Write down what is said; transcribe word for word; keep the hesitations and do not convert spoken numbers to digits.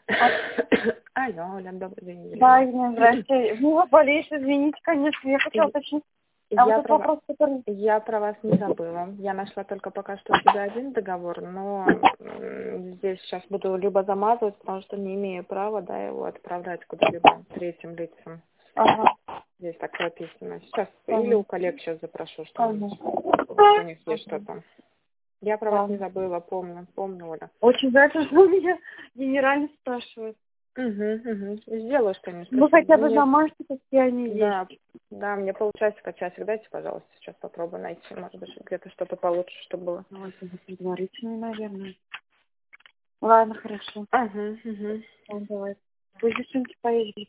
Алло, Оля, добрый день. Елена. Да, Елена, здрасте. Ну, болеешь, извините, конечно, я хотела уточнить. А Я вот про, вопрос, который... я про вас не забыла. Я нашла только пока что у тебя один договор, но м, здесь сейчас буду либо замазывать, потому что не имею права, да, его отправлять куда-либо третьим лицам. Ага, Здесь так прописано. Сейчас или у понятно. коллег сейчас запрошу что-нибудь. Понятно. У них есть Ага, что-то. Я про вас не ладно. забыла, помню, помню, Оля. Очень за это, что меня генерально спрашивают. Угу, угу. Сделаю что-нибудь. Ну, Спасибо. хотя бы Мне, замажьте, какие они да, есть. да, мне полчасика, часик дайте, пожалуйста. Сейчас попробую найти, может быть, где-то что-то получше, чтобы было. Ну, это предварительно, наверное. Ладно, хорошо. Ага, угу. Ну, давай. Пусть девчонки поедут.